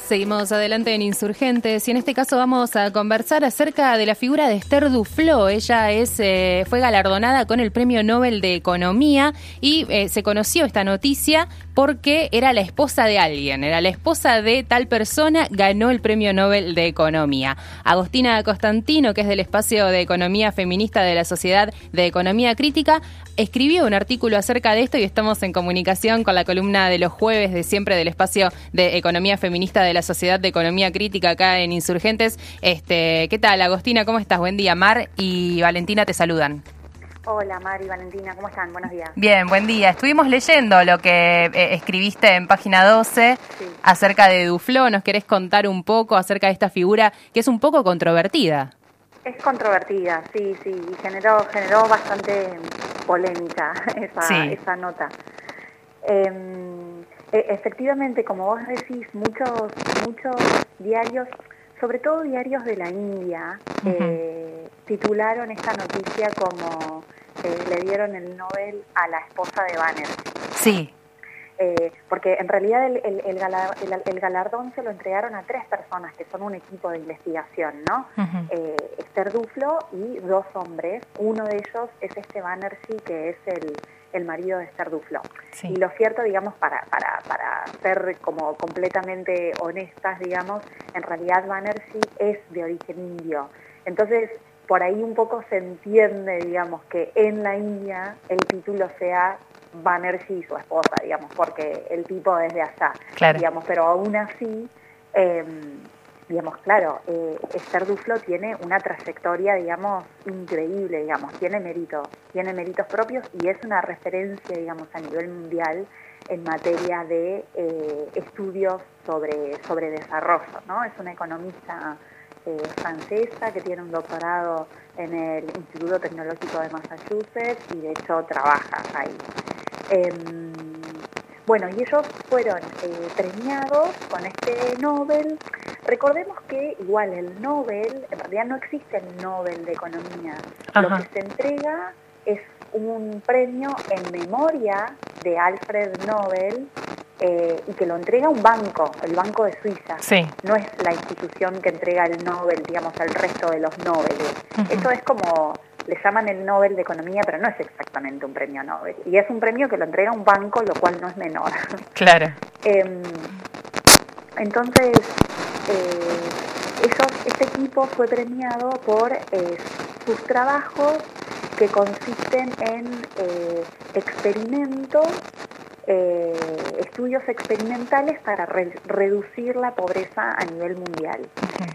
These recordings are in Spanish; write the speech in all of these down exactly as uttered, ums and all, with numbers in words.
Seguimos adelante en Insurgentes y en este caso vamos a conversar acerca de la figura de Esther Duflo. Ella es eh, fue galardonada con el Premio Nobel de Economía y eh, se conoció esta noticia porque era la esposa de alguien, era la esposa de tal persona, ganó el Premio Nobel de Economía. Agostina Costantino, que es del Espacio de Economía Feminista de la Sociedad de Economía Crítica, escribió un artículo acerca de esto y estamos en comunicación con la columna de los jueves de siempre del Espacio de Economía Feminista de la Sociedad de Economía Crítica acá en Insurgentes. Este, ¿qué tal, Agostina? ¿Cómo estás? Buen día. Mar y Valentina te saludan. Hola, Mar y Valentina, ¿cómo están? Buenos días. Bien, buen día. Estuvimos leyendo lo que eh, escribiste en página doce sí. acerca de Duflo. ¿Nos querés contar un poco acerca de esta figura que es un poco controvertida? Es controvertida, sí, sí, y generó, generó bastante polémica esa, sí. esa nota. Eh, efectivamente, como vos decís, muchos, muchos diarios, sobre todo diarios de la India, uh-huh. eh, titularon esta noticia como eh, le dieron el Nobel a la esposa de Banner. Sí. Eh, porque en realidad el, el, el, galar, el, el galardón se lo entregaron a tres personas que son un equipo de investigación, ¿no? Uh-huh. Eh, Esther Duflo y dos hombres. Uno de ellos es este Banerjee, que es el, el marido de Esther Duflo. Sí. Y lo cierto, digamos, para, para, para ser como completamente honestas, digamos, en realidad Banerjee es de origen indio. Entonces, por ahí un poco se entiende, digamos, que en la India el título sea Banerjee y su esposa, digamos, porque el tipo es de allá, claro. digamos, pero aún así, eh, digamos, claro, eh, Esther Duflo tiene una trayectoria, digamos, increíble, digamos, tiene mérito, tiene méritos propios y es una referencia, digamos, a nivel mundial en materia de eh, estudios sobre, sobre desarrollo, ¿no? Es una economista eh, francesa que tiene un doctorado en el Instituto Tecnológico de Massachusetts y de hecho trabaja ahí. Eh, bueno, y ellos fueron eh, premiados con este Nobel. Recordemos que igual el Nobel, en realidad no existe el Nobel de Economía. Ajá. Lo que se entrega es un premio en memoria de Alfred Nobel eh, y que lo entrega un banco, el Banco de Suiza. Sí. No es la institución que entrega el Nobel, digamos, al resto de los Nobeles. Uh-huh. Esto es como... le llaman el Nobel de Economía, pero no es exactamente un premio Nobel. Y es un premio que lo entrega un banco, lo cual no es menor. Claro. eh, entonces, eh, ellos, este equipo fue premiado por eh, sus trabajos que consisten en eh, experimentos, eh, estudios experimentales para re- reducir la pobreza a nivel mundial. Uh-huh.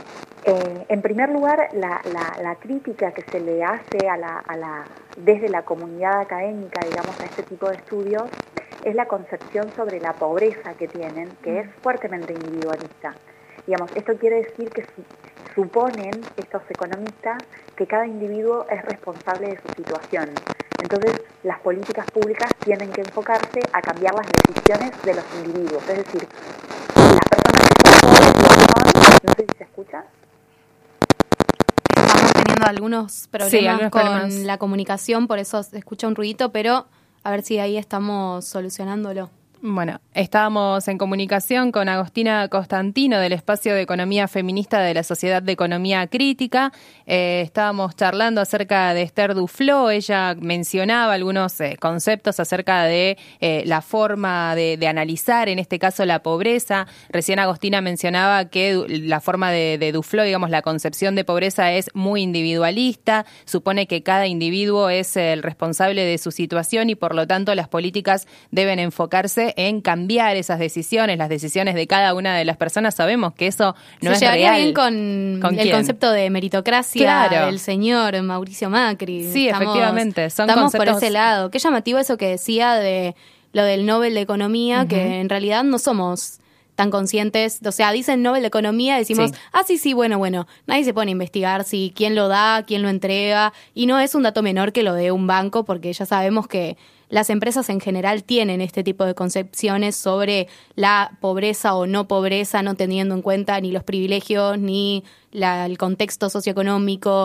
Eh, en primer lugar, la, la, la crítica que se le hace a la, a la, desde la comunidad académica, digamos, a este tipo de estudios, es la concepción sobre la pobreza que tienen, que es fuertemente individualista. Digamos, esto quiere decir que su, suponen estos economistas que cada individuo es responsable de su situación. Entonces, las políticas públicas tienen que enfocarse a cambiar las decisiones de los individuos. Es decir, las personas que son pobres, no sé si se escucha. algunos problemas sí, algunos con problemas. La comunicación, por eso se escucha un ruidito, pero a ver si ahí estamos solucionándolo. Bueno, estábamos en comunicación con Agostina Costantino del Espacio de Economía Feminista de la Sociedad de Economía Crítica. Eh, estábamos charlando acerca de Esther Duflo. Ella mencionaba algunos eh, conceptos acerca de eh, la forma de, de analizar, en este caso, la pobreza. Recién Agostina mencionaba que la forma de, de Duflo, digamos, la concepción de pobreza es muy individualista. Supone que cada individuo es el responsable de su situación y, por lo tanto, las políticas deben enfocarse en cambiar esas decisiones, las decisiones de cada una de las personas. Sabemos que eso no se es real. Bien con, ¿Con el quién? Concepto de meritocracia claro. del señor Mauricio Macri. Sí, estamos, efectivamente. Son estamos conceptos... por ese lado. Qué llamativo eso que decía de lo del Nobel de Economía, uh-huh. que en realidad no somos tan conscientes. O sea, dicen Nobel de Economía, decimos, sí. ah, sí, sí, bueno, bueno. Nadie se pone a investigar si quién lo da, quién lo entrega. Y no es un dato menor que lo dé un banco, porque ya sabemos que las empresas en general tienen este tipo de concepciones sobre la pobreza o no pobreza, no teniendo en cuenta ni los privilegios, ni la, el contexto socioeconómico,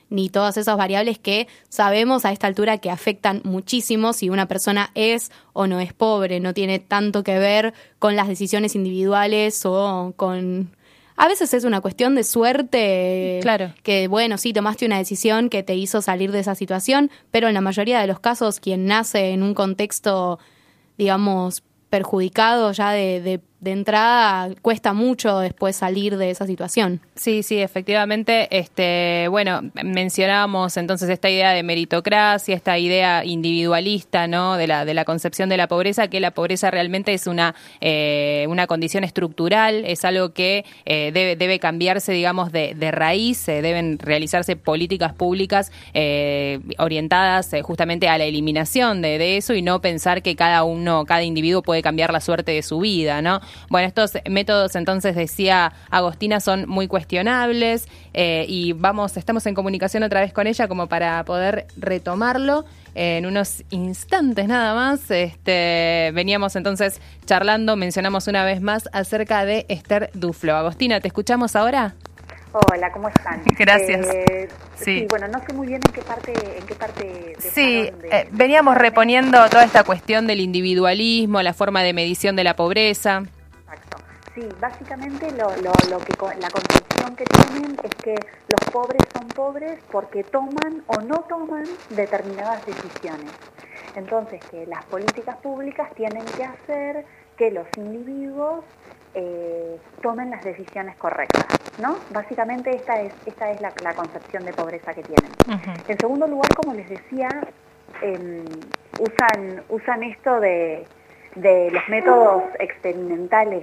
ni todas esas variables que sabemos a esta altura que afectan muchísimo si una persona es o no es pobre. No tiene tanto que ver con las decisiones individuales o con... A veces es una cuestión de suerte, claro. Que bueno, sí, tomaste una decisión que te hizo salir de esa situación, pero en la mayoría de los casos quien nace en un contexto, digamos, perjudicado ya de, de, de entrada, cuesta mucho después salir de esa situación. Sí, sí, efectivamente. Este, bueno, mencionábamos entonces esta idea de meritocracia, esta idea individualista, ¿no? De la de la concepción de la pobreza, que la pobreza realmente es una eh, una condición estructural, es algo que eh, debe debe cambiarse, digamos, de, de raíz. Eh, deben realizarse políticas públicas eh, orientadas eh, justamente a la eliminación de, de eso y no pensar que cada uno, cada individuo puede cambiar la suerte de su vida, ¿no? Bueno, estos métodos, entonces, decía Agostina, son muy cuestionables eh, y vamos, estamos en comunicación otra vez con ella como para poder retomarlo eh, en unos instantes nada más. Este, veníamos entonces charlando, mencionamos una vez más acerca de Esther Duflo. Agostina, ¿te escuchamos ahora? Hola, ¿cómo están? Gracias. Eh, sí. sí, bueno, no sé muy bien en qué parte, en qué parte. Sí, de, eh, veníamos de... reponiendo toda esta cuestión del individualismo, la forma de medición de la pobreza. Exacto. Sí, básicamente lo, lo, lo que la concepción que tienen es que los pobres son pobres porque toman o no toman determinadas decisiones. Entonces, que las políticas públicas tienen que hacer que los individuos eh, tomen las decisiones correctas, ¿no? Básicamente esta es esta es la, la concepción de pobreza que tienen. Uh-huh. En segundo lugar, como les decía, eh, usan usan esto de, de los métodos experimentales.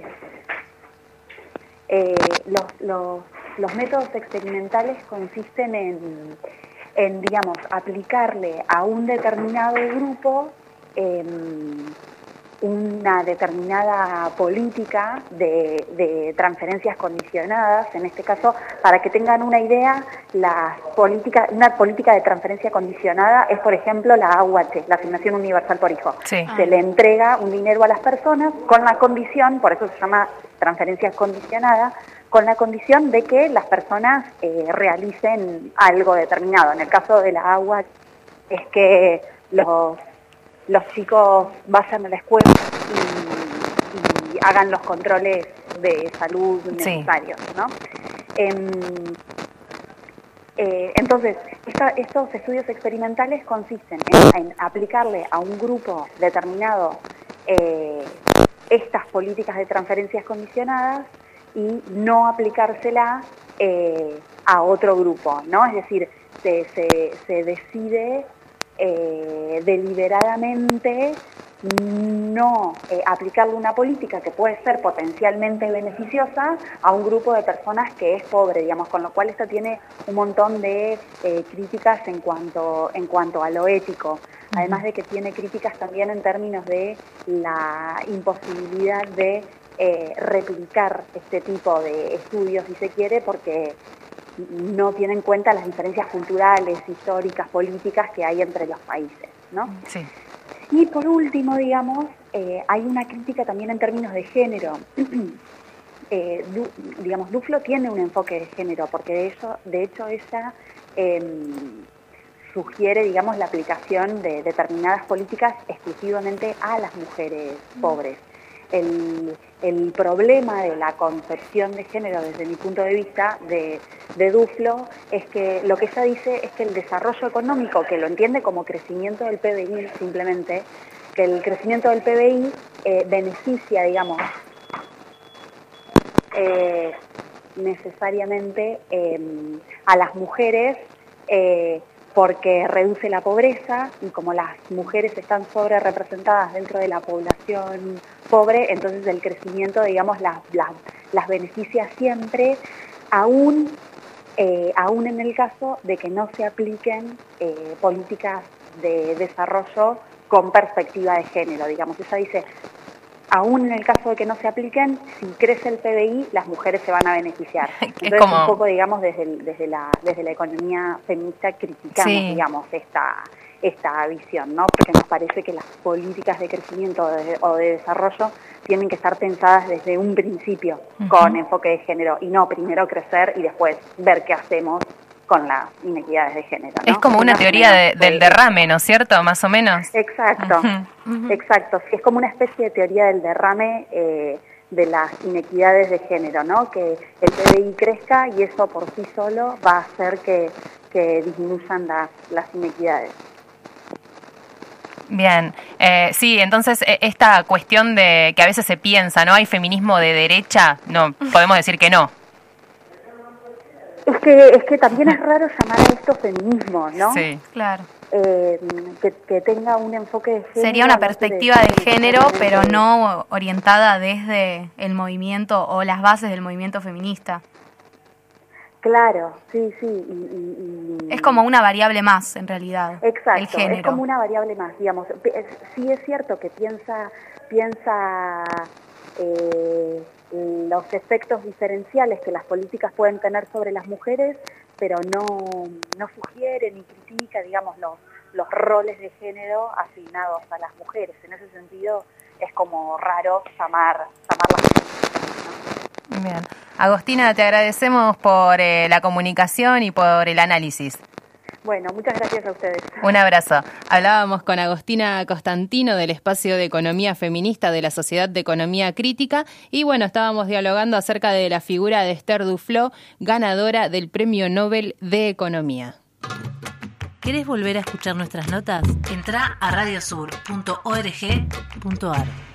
Eh, los, los, los métodos experimentales consisten en, en, digamos, aplicarle a un determinado grupo eh, una determinada política de, de transferencias condicionadas. En este caso, para que tengan una idea, las políticas, una política de transferencia condicionada es, por ejemplo, la A U H, la Asignación Universal por Hijo. Sí. Se le entrega un dinero a las personas con la condición, por eso se llama transferencia condicionada, con la condición de que las personas eh, realicen algo determinado. En el caso de la A U H es que los los chicos vayan a la escuela y, y hagan los controles de salud necesarios, sí. ¿no? Eh, eh, entonces, esta, estos estudios experimentales consisten en, en aplicarle a un grupo determinado eh, estas políticas de transferencias condicionadas y no aplicársela eh, a otro grupo, ¿no? Es decir, se, se, se decide Eh, deliberadamente no eh, aplicarle una política que puede ser potencialmente beneficiosa a un grupo de personas que es pobre, digamos, con lo cual esto tiene un montón de eh, críticas en cuanto, en cuanto a lo ético, además de que tiene críticas también en términos de la imposibilidad de eh, replicar este tipo de estudios, si se quiere, porque no tiene en cuenta las diferencias culturales, históricas, políticas que hay entre los países, ¿no? Sí. Y por último, digamos, eh, hay una crítica también en términos de género. eh, du, digamos, Duflo tiene un enfoque de género, porque de hecho, de hecho ella eh, sugiere, digamos, la aplicación de determinadas políticas exclusivamente a las mujeres pobres. El, el problema de la concepción de género desde mi punto de vista de, de Duflo es que lo que ella dice es que el desarrollo económico, que lo entiende como crecimiento del P B I simplemente, que el crecimiento del P B I eh, beneficia, digamos, eh, necesariamente eh, a las mujeres eh, porque reduce la pobreza y como las mujeres están sobre representadas dentro de la población pobre, entonces el crecimiento, digamos, las, las, las beneficia siempre, aún, eh, aún en el caso de que no se apliquen eh, políticas de desarrollo con perspectiva de género, digamos. Ella dice, aún en el caso de que no se apliquen, si crece el P B I, las mujeres se van a beneficiar. Entonces, como... un poco, digamos, desde, el, desde, la, desde la economía feminista criticamos, sí. digamos, esta, esta visión, ¿no? Porque nos parece que las políticas de crecimiento o de, o de desarrollo tienen que estar pensadas desde un principio, uh-huh. con enfoque de género, y no primero crecer y después ver qué hacemos con las inequidades de género, ¿no? Es como una, una teoría de, del derrame, ¿no es cierto? Más o menos. Exacto, uh-huh. Uh-huh. Exacto. Sí, es como una especie de teoría del derrame eh, de las inequidades de género, ¿no? Que el P B I crezca y eso por sí solo va a hacer que, que disminuyan las, las inequidades. Bien, eh, sí, entonces esta cuestión de que a veces se piensa, ¿no? ¿Hay feminismo de derecha? No, podemos decir que no. Es que, es que también es raro llamar a esto feminismo, ¿no? Sí, claro. Eh, que, que tenga un enfoque de género. Sería una perspectiva de, de género, de, pero no orientada desde el movimiento o las bases del movimiento feminista. Claro, sí, sí. Y, y, y... Es como una variable más, en realidad. Exacto, el género. Es como una variable más, digamos. Sí es cierto que piensa, piensa eh, los efectos diferenciales que las políticas pueden tener sobre las mujeres, pero no, no sugiere ni critica, digamos, los, los roles de género asignados a las mujeres. En ese sentido es como raro llamar, llamarlas feministas, ¿no? Bien. Agostina, te agradecemos por eh, la comunicación y por el análisis. Bueno, muchas gracias a ustedes. Un abrazo. Hablábamos con Agostina Costantino del Espacio de Economía Feminista de la Sociedad de Economía Crítica y bueno, estábamos dialogando acerca de la figura de Esther Duflo, ganadora del Premio Nobel de Economía. ¿Querés volver a escuchar nuestras notas? Entrá a radiosur punto org punto ar.